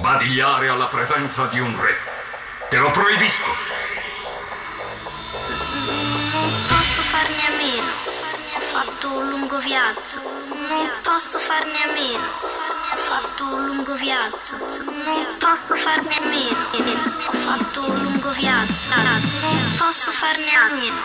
sbadigliare alla presenza di un re. Te lo proibisco. Non posso farne a meno. Ho fatto un lungo viaggio. Non posso farne a meno. Ho fatto un lungo viaggio. Non posso farne a meno. Ho fatto un lungo viaggio. Non posso farne a meno.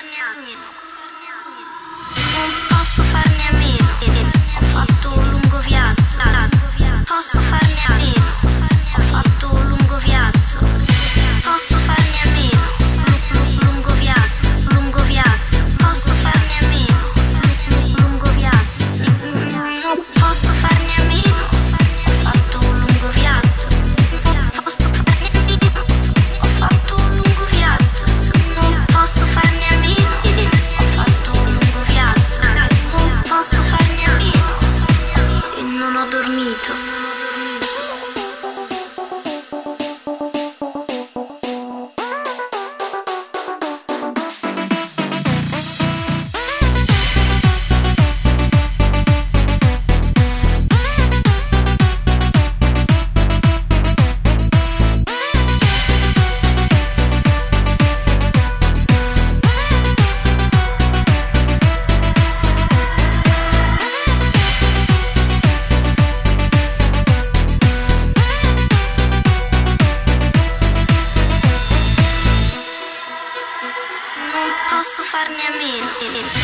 Non posso farne a meno. Ho fatto un lungo viaggio. Posso farne a meno. Ho fatto un lungo viaggio. Posso farne a meno. Lungo viaggio. Lungo viaggio. Posso farne a meno. Lungo viaggio. Non posso farne a meno. Ho fatto un lungo viaggio. Posso farne a meno. Ho fatto un lungo viaggio. Non posso farne a meno. Ho fatto un lungo viaggio. Non posso farne a meno. E non ho dormito. Non posso farne a meno.